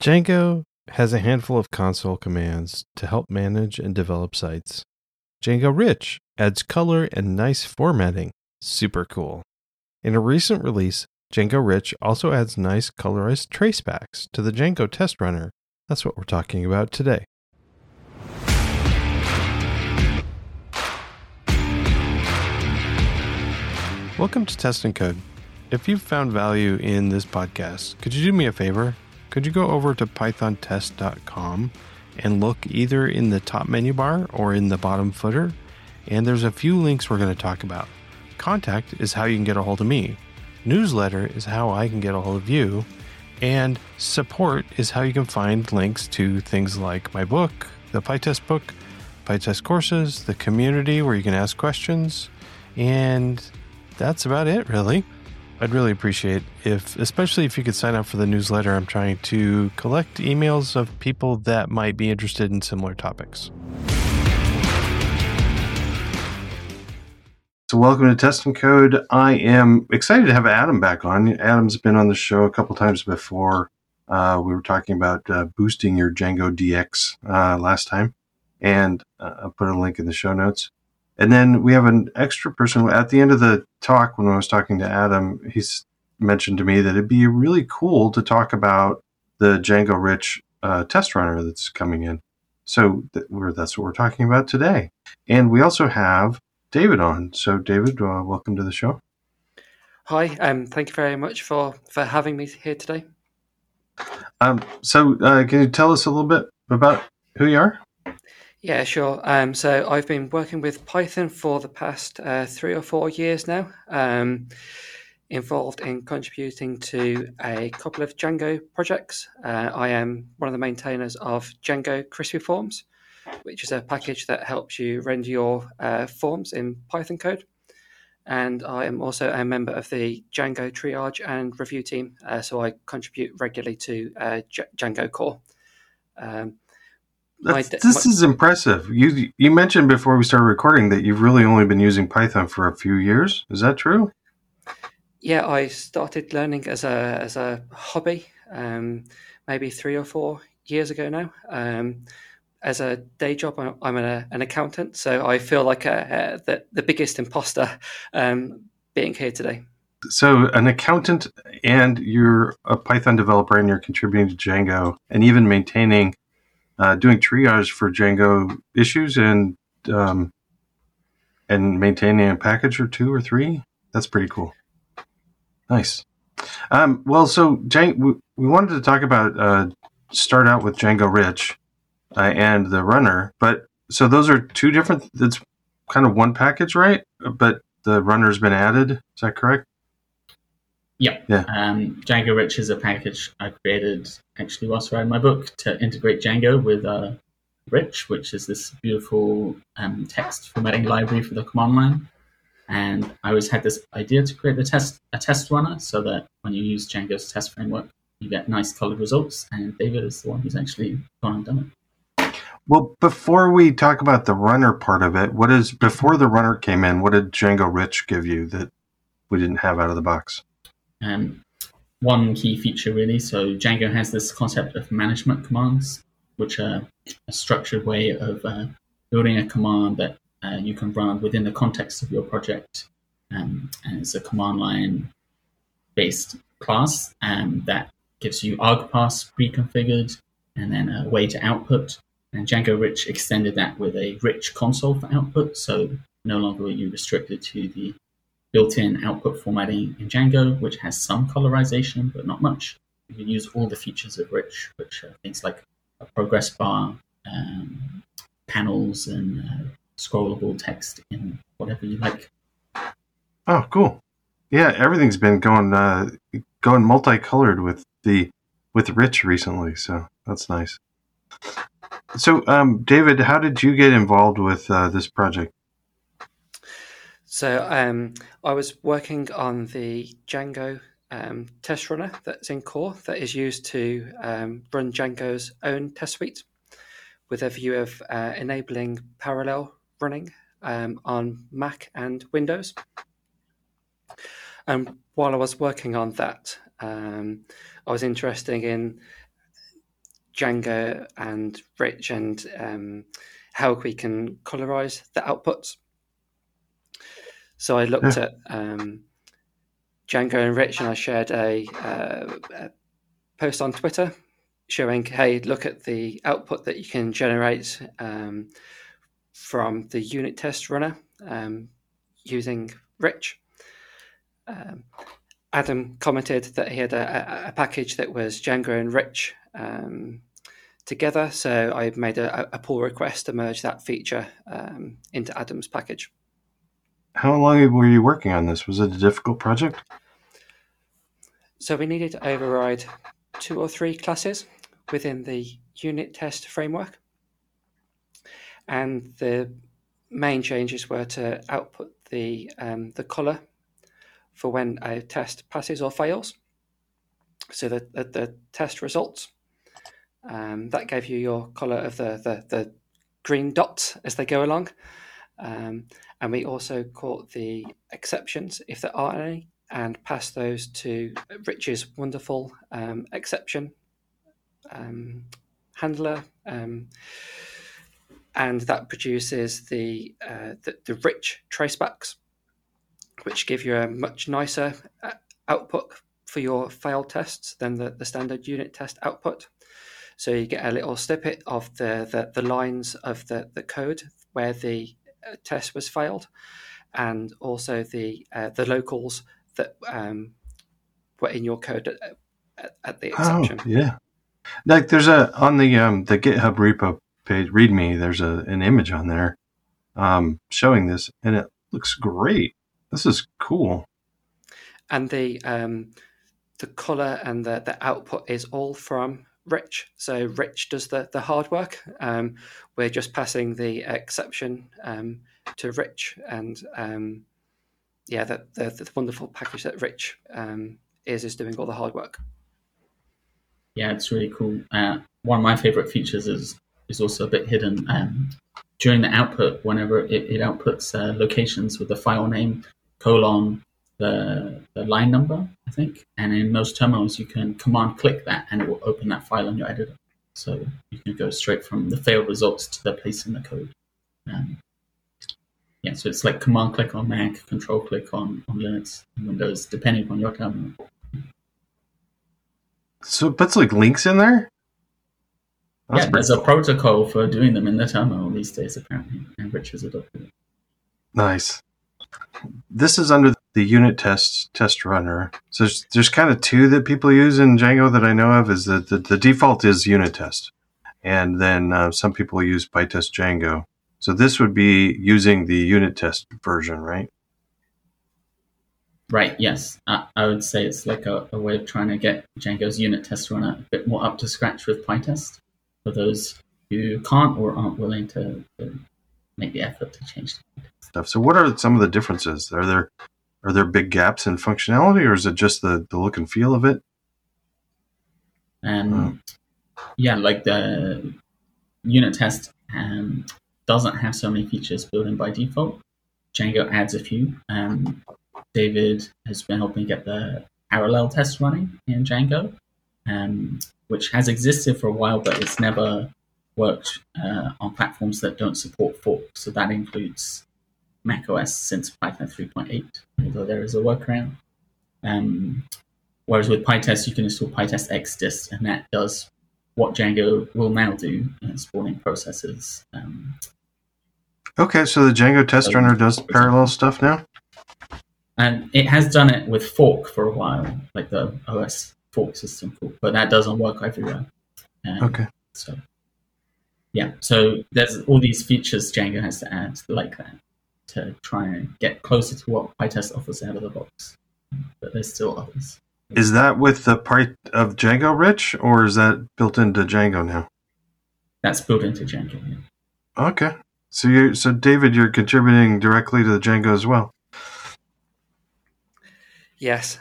Django has a handful of console commands to help manage and develop sites. Django Rich adds color and nice formatting. Super cool. In a recent release, Django Rich also adds nice colorized tracebacks to the Django test runner. That's what we're talking about today. Welcome to Test and Code. If you've found value in this podcast, could you do me a favor? Could you go over to pythontest.com and look either in the top menu bar or in the bottom footer? And there's a few links we're going to talk about. Contact is how you can get a hold of me. Newsletter is how I can get a hold of you. And support is how you can find links to things like my book, the PyTest book, PyTest courses, the community where you can ask questions. And that's about it, really. I'd really appreciate especially if you could sign up for the newsletter. I'm trying to collect emails of people that might be interested in similar topics. So welcome to Test and Code. I am excited to have Adam back on. Adam's been on the show a couple times before. We were talking about boosting your Django DX last time, and I'll put a link in the show notes. And then we have an extra person at the end of the talk. When I was talking to Adam, he's mentioned to me that it'd be really cool to talk about the Django Rich test runner that's coming in. So that's what we're talking about today. And we also have David on. So David, welcome to the show. Hi, thank you very much for having me here today. So can you tell us a little bit about who you are? Yeah, sure. So I've been working with Python for the past 3 or 4 years now, involved in contributing to a couple of Django projects. I am one of the maintainers of Django Crispy Forms, which is a package that helps you render your forms in Python code. And I am also a member of the Django triage and review team, so I contribute regularly to Django core. This is impressive. You mentioned before we started recording that you've really only been using Python for a few years. Is that true? Yeah, I started learning as a hobby, maybe 3 or 4 years ago now. As a day job, I'm an accountant, so I feel like the biggest imposter being here today. So an accountant, and you're a Python developer, and you're contributing to Django, and even maintaining, doing triage for Django issues, and maintaining a package or 2 or 3. That's pretty cool. Nice. Well, so we wanted to talk about start out with Django Rich and the runner, but so those are two different. It's kind of one package, right? But the runner's been added. Is that correct? Yeah. Django Rich is a package I created actually whilst writing my book to integrate Django with Rich, which is this beautiful text formatting library for the command line. And I always had this idea to create a test runner so that when you use Django's test framework, you get nice colored results. And David is the one who's actually gone and done it. Well, before we talk about the runner part of it, before the runner came in, what did Django Rich give you that we didn't have out of the box? One key feature, really. So Django has this concept of management commands, which are a structured way of building a command that you can run within the context of your project. And it's a command line based class that gives you argpass pre-configured and then a way to output. And Django Rich extended that with a rich console for output. So no longer are you restricted to the built-in output formatting in Django, which has some colorization, but not much. You can use all the features of Rich, which are things like a progress bar, panels, and scrollable text in whatever you like. Oh, cool. Yeah, everything's been going multicolored with Rich recently, so that's nice. So, David, how did you get involved with this project? So I was working on the Django test runner that's in core that is used to run Django's own test suite with a view of enabling parallel running on Mac and Windows. And while I was working on that, I was interested in Django and Rich and how we can colorize the outputs. So I looked at Django and Rich, and I shared a post on Twitter showing, hey, look at the output that you can generate from the unit test runner using Rich. Adam commented that he had a package that was Django and Rich together, so I made a pull request to merge that feature into Adam's package. How long were you working on this? Was it a difficult project? So we needed to override 2 or 3 classes within the unit test framework. And the main changes were to output the color for when a test passes or fails. So the test results, that gave you your color of the green dots as they go along. And we also caught the exceptions, if there are any, and passed those to Rich's wonderful exception handler. And that produces the Rich tracebacks, which give you a much nicer output for your failed tests than the standard unit test output. So you get a little snippet of the lines of the code where the test was failed, and also the locals that were in your code at the exception. Oh, yeah. Like there's on the GitHub repo page, README, there's an image on there showing this, and it looks great. This is cool. And the color and the output is all from Rich. So Rich does the hard work. We're just passing the exception to Rich, and the wonderful package that Rich is doing all the hard work. Yeah, it's really cool. One of my favorite features is also a bit hidden. During the output, whenever it outputs locations with the file name, colon, the line number, I think. And in most terminals, you can command click that, and it will open that file in your editor. So you can go straight from the failed results to the place in the code. So it's like command click on Mac, control click on Linux and Windows, depending on your terminal. So it puts like links in there? That's there's a protocol for doing them in the terminal these days, apparently, and Rich has adopted it. Nice. This is under the unit test runner. So there's kind of 2 that people use in Django that I know of. Is that the default is unit test, and then some people use PyTest Django. So this would be using the unit test version, right? Right, yes. I would say it's like a way of trying to get Django's unit test runner a bit more up to scratch with PyTest for those who can't or aren't willing to make the effort to change stuff. So what are some of the differences? Are there big gaps in functionality, or is it just the look and feel of it? Yeah, like the unit test doesn't have so many features built in by default. Django adds a few. David has been helping get the parallel test running in Django, which has existed for a while, but it's never worked on platforms that don't support forks. So that includes macOS since Python 3.8, although there is a workaround. Whereas with PyTest, you can install PyTest XDist, and that does what Django will now do, spawning processes. Okay, so the Django test runner does parallel stuff now? And it has done it with fork for a while, like the OS fork system, but that doesn't work everywhere. Okay. So there's all these features Django has to add like that to try and get closer to what PyTest offers out of the box. But there's still others. Is that with the part of Django, Rich, or is that built into Django now? That's built into Django, yeah. Okay. So David, you're contributing directly to the Django as well. Yes.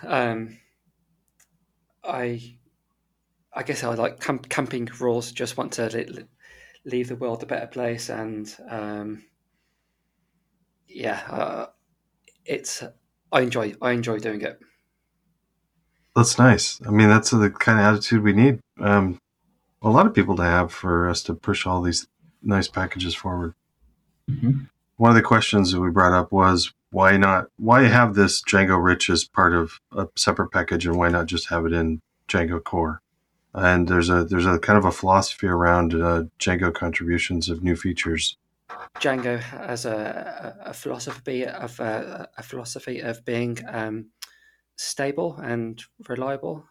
I guess I like camping rules. Just want to leave the world a better place, and I enjoy doing it. That's nice. I mean, that's the kind of attitude we need. a lot of people to have for us to push all these nice packages forward. Mm-hmm. One of the questions that we brought up was why have this Django Rich as part of a separate package, and why not just have it in Django Core? And there's a kind of a philosophy around Django contributions of new features. Django has a philosophy of being stable and reliable.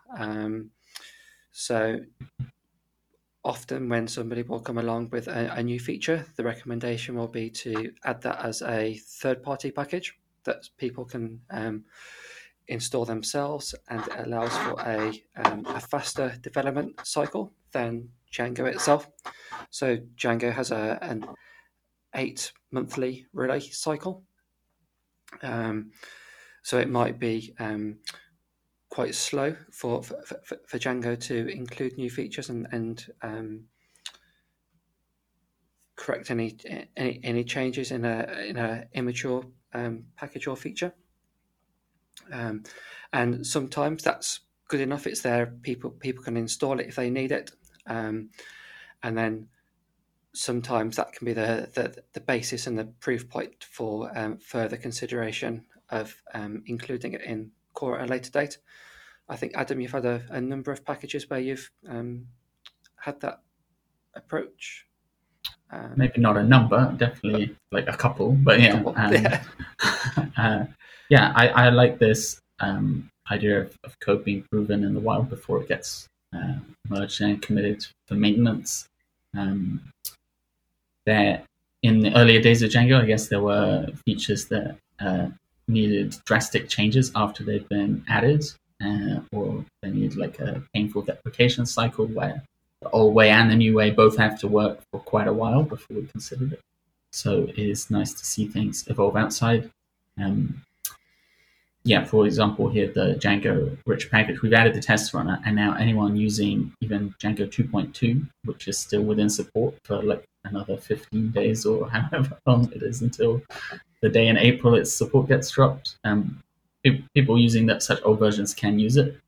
So often when somebody will come along with a new feature, the recommendation will be to add that as a third-party package that people can install themselves, and it allows for a faster development cycle than Django itself. So Django has an 8-monthly release cycle. So it might be quite slow for Django to include new features and correct any changes in a immature package or feature. And sometimes that's good enough. It's there. People can install it if they need it. And then sometimes that can be the basis and the proof point for further consideration of including it in Core at a later date. I think, Adam, you've had a number of packages where you've had that approach. Maybe not a number, definitely like a couple, but yeah. I like this idea of code being proven in the wild before it gets merged and committed for maintenance. There, in the earlier days of Django, I guess there were features that needed drastic changes after they'd been added, or they need like a painful deprecation cycle where the old way and the new way both have to work for quite a while before we considered it. So it is nice to see things evolve outside. For example, here the Django Rich package, we've added the test runner, and now anyone using even Django 2.2, which is still within support for like another 15 days or however long it is until the day in April its support gets dropped. People using such old versions can use it.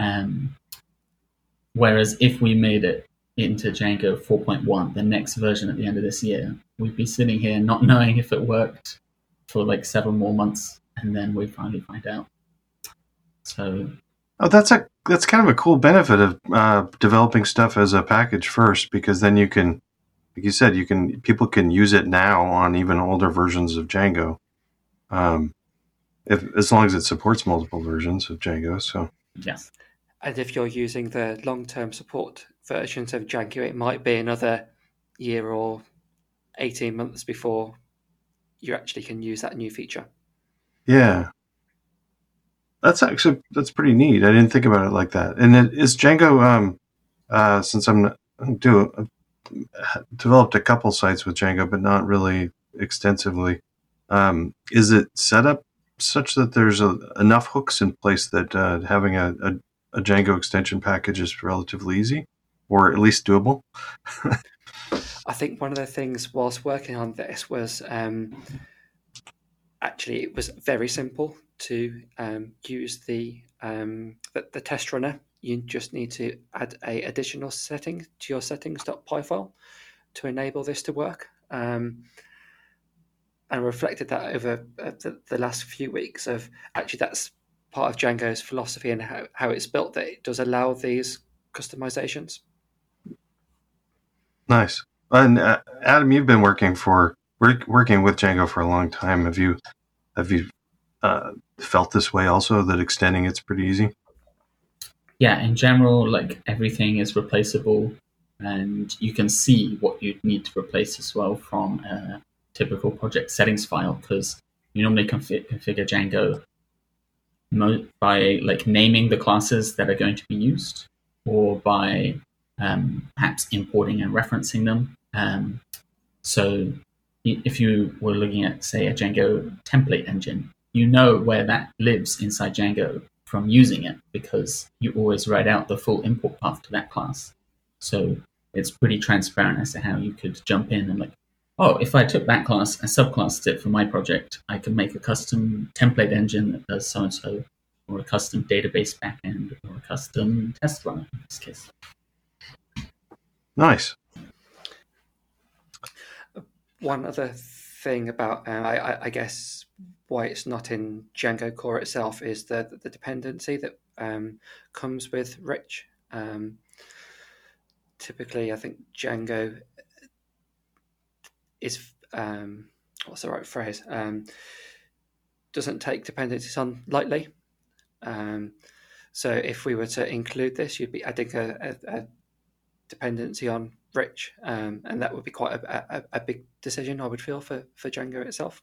Whereas if we made it into Django 4.1, the next version at the end of this year, we'd be sitting here not knowing if it worked for like 7 more months, and then we'd finally find out. So, that's kind of a cool benefit of developing stuff as a package first, because then you can, like you said, people can use it now on even older versions of Django, as long as it supports multiple versions of Django. So yes. And if you're using the long-term support versions of Django, it might be another year or 18 months before you actually can use that new feature. Yeah. That's pretty neat. I didn't think about it like that. And is Django, since I've developed a couple sites with Django, but not really extensively, is it set up such that there's enough hooks in place that having a Django extension package is relatively easy, or at least doable? I think one of the things whilst working on this was actually it was very simple to use the test runner. You just need to add a additional setting to your settings.py file to enable this to work. And reflected that over the last few weeks of actually that's part of Django's philosophy and how it's built, that it does allow these customizations. Nice. And Adam, you've been working with Django for a long time. Have you felt this way also, that extending it's pretty easy? Yeah, in general, like everything is replaceable, and you can see what you'd need to replace as well from a typical project settings file, because you normally configure Django by like naming the classes that are going to be used, or by perhaps importing and referencing them. So if you were looking at, say, a Django template engine, you know where that lives inside Django from using it, because you always write out the full import path to that class. So it's pretty transparent as to how you could jump in and like, oh, if I took that class and subclassed it for my project, I could make a custom template engine that does so-and-so, or a custom database backend, or a custom test runner in this case. Nice. One other thing about, I guess, why it's not in Django core itself is the dependency that comes with Rich. Typically, I think Django is, what's the right phrase? Doesn't take dependencies on lightly. So if we were to include this, you'd be adding a dependency on Rich, and that would be quite a big decision, I would feel, for Django itself.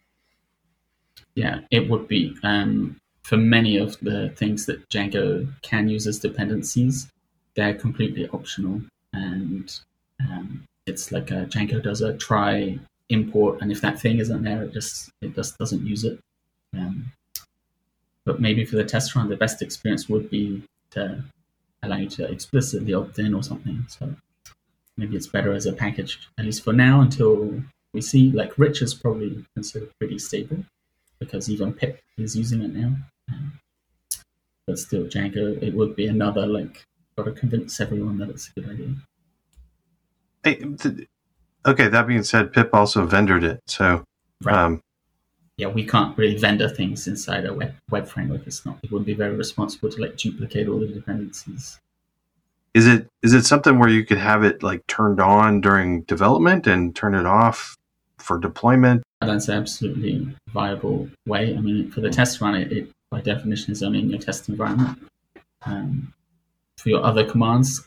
Yeah, it would be. For many of the things that Django can use as dependencies, they're completely optional, and it's like Django does a try import, and if that thing isn't there, it just doesn't use it. But maybe for the test run, the best experience would be to allow you to explicitly opt in or something. So maybe it's better as a package, at least for now, until we see. Like Rich is probably considered pretty stable because even Pip is using it now. But still, Django, it would be another, got to convince everyone that it's a good idea. Hey, okay, that being said, Pip also vendored it. So, right. Yeah, we can't really vendor things inside a web framework. It wouldn't be very responsible to duplicate all the dependencies. Is it something where you could have it turned on during development and turn it off for deployment? That's an absolutely viable way. I mean, for the test run, it by definition is only in your test environment. For your other commands,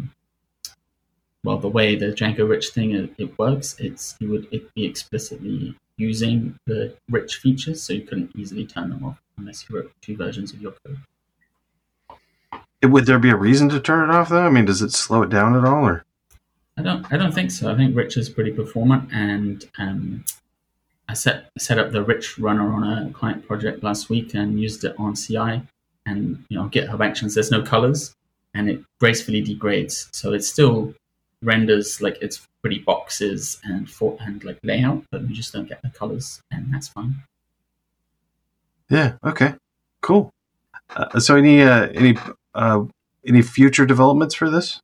the way the Django Rich thing it works, it be explicitly using the Rich features, so you couldn't easily turn them off unless you wrote 2 versions of your code. Would there be a reason to turn it off, though? I mean, does it slow it down at all, or? I don't think so. I think Rich is pretty performant, and I set up the Rich runner on a client project last week and used it on CI, and GitHub Actions. There's no colors, and it gracefully degrades, so it still renders it's pretty boxes and layout, but you just don't get the colors, and that's fine. Yeah. Okay. Cool. So any future developments for this?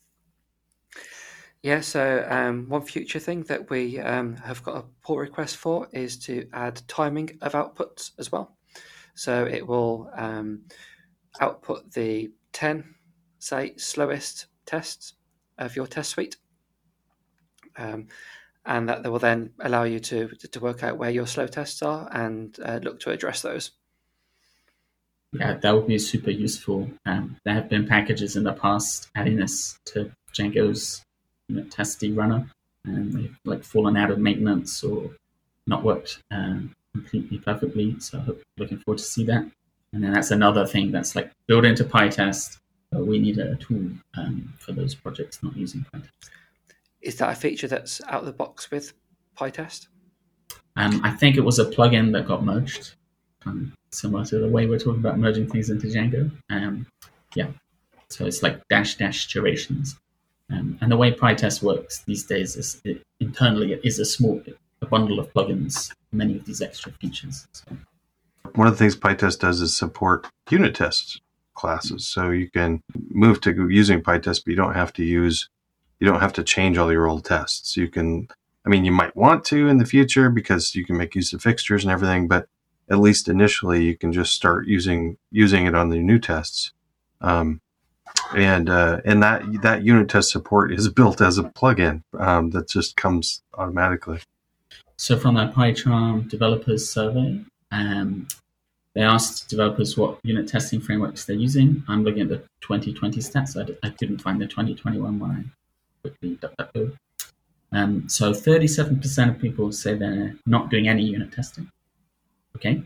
Yeah, so one future thing that we have got a pull request for is to add timing of outputs as well. So it will output the 10, say, slowest tests of your test suite. And that will then allow you to work out where your slow tests are and look to address those. Yeah, that would be super useful. There have been packages in the past adding this to Django's testy runner, and they've fallen out of maintenance or not worked completely perfectly. So looking forward to see that. And then that's another thing that's built into PyTest. But we need a tool for those projects not using PyTest. Is that a feature that's out of the box with PyTest? I think it was a plugin that got merged, similar to the way we're talking about merging things into Django. Yeah, so it's dash durations. And the way PyTest works these days is internally it is a bundle of plugins, many of these extra features. So. One of the things PyTest does is support unit test classes, so you can move to using PyTest, but you don't have to change all your old tests. You might want to in the future because you can make use of fixtures and everything, but at least initially you can just start using it on the new tests. And that unit test support is built as a plugin that just comes automatically. So from the PyCharm developers survey, they asked developers what unit testing frameworks they're using. I'm looking at the 2020 stats. I couldn't find the 2021 one. I quickly DuckDuckGo. So 37% of people say they're not doing any unit testing. Okay.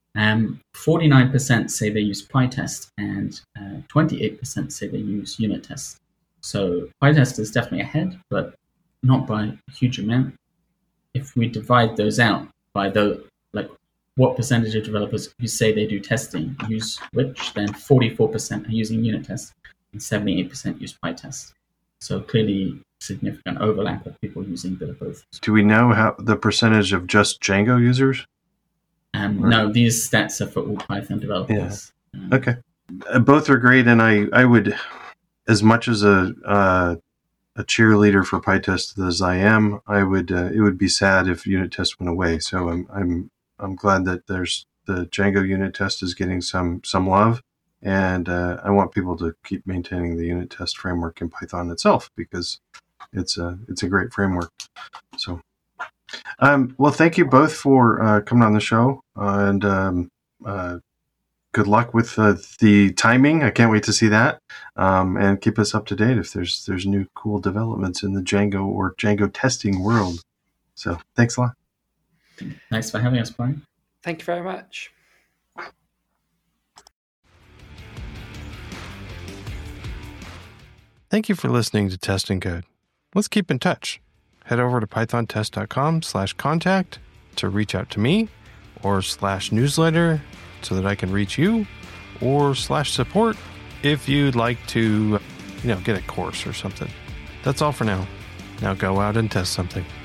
49% say they use PyTest, and 28% say they use unit tests. So PyTest is definitely ahead, but not by a huge amount. If we divide those out by what percentage of developers who say they do testing use which, then 44% are using unit tests and 78% use PyTest. So clearly significant overlap of people using both. Do we know how the percentage of just Django users? No, these stats are for all Python developers. Yeah. Okay. Both are great, and I would, as much as a cheerleader for PyTest as I am, I would it would be sad if unit test went away. So I'm glad that there's the Django unit test is getting some love, and I want people to keep maintaining the unit test framework in Python itself because it's a great framework. So, well, thank you both for coming on the show, and good luck with the timing. I can't wait to see that, and keep us up to date if there's new cool developments in the Django or Django testing world. So thanks a lot. Thanks for having us, Brian. Thank you very much. Thank you for listening to Test and Code. Let's keep in touch. Head over to pythontest.com/contact to reach out to me, or /newsletter so that I can reach you, or /support if you'd like to, get a course or something. That's all for now. Now go out and test something.